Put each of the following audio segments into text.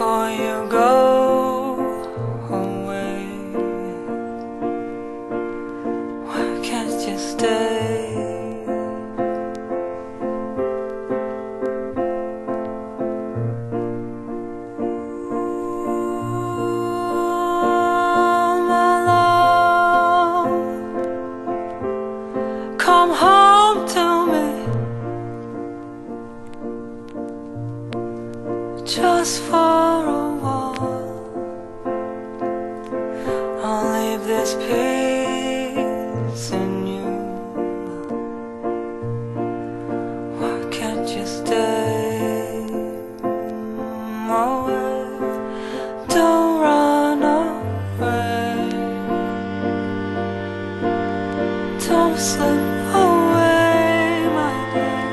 before you go away? Why can't you stay? Come home to me, just for a while. I'll leave this peace in you. Why can't you stay away? Don't run away. Don't slip away, my dear.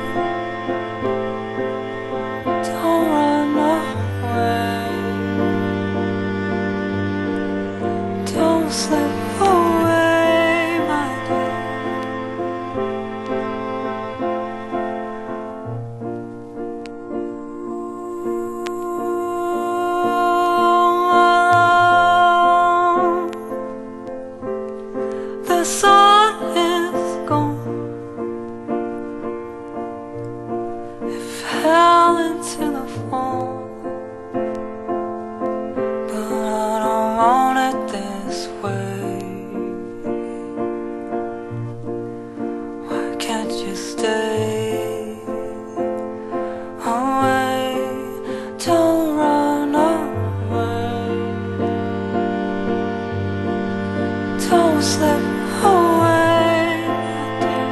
Don't run away. Don't slip away, my dear. The sun is gone. It fell into the fall, but I don't want it this way. Why can't you stay away? Don't run away. Don't slip away, my dear.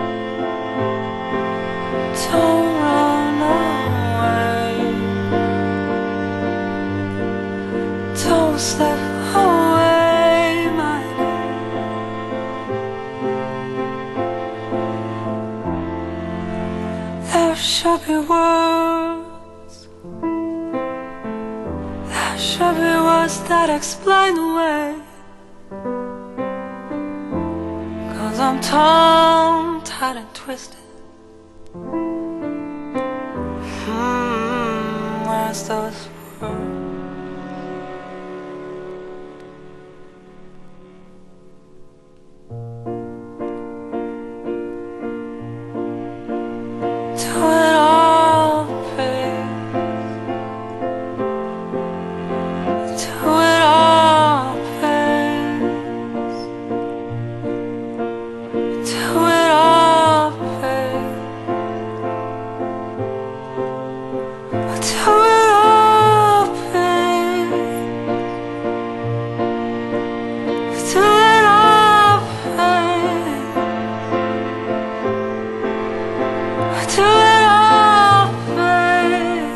Don't run away. Don't slip away, my dear. There should be words. There should be words that explain the way. 'Cause I'm tongue-tied and twisted. Where's those words? Do it all, babe. Do it all, babe. Do it all, babe. Do it all, babe. Do it all, babe. Do it all, babe.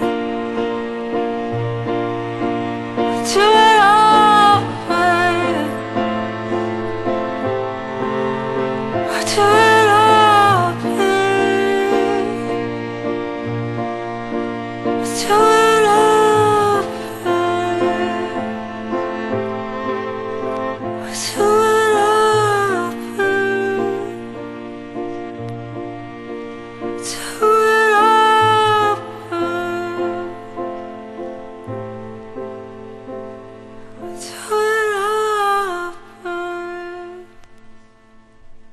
Do it all, babe. Do it all, babe. Do it all, babe. Do it all, babe. Do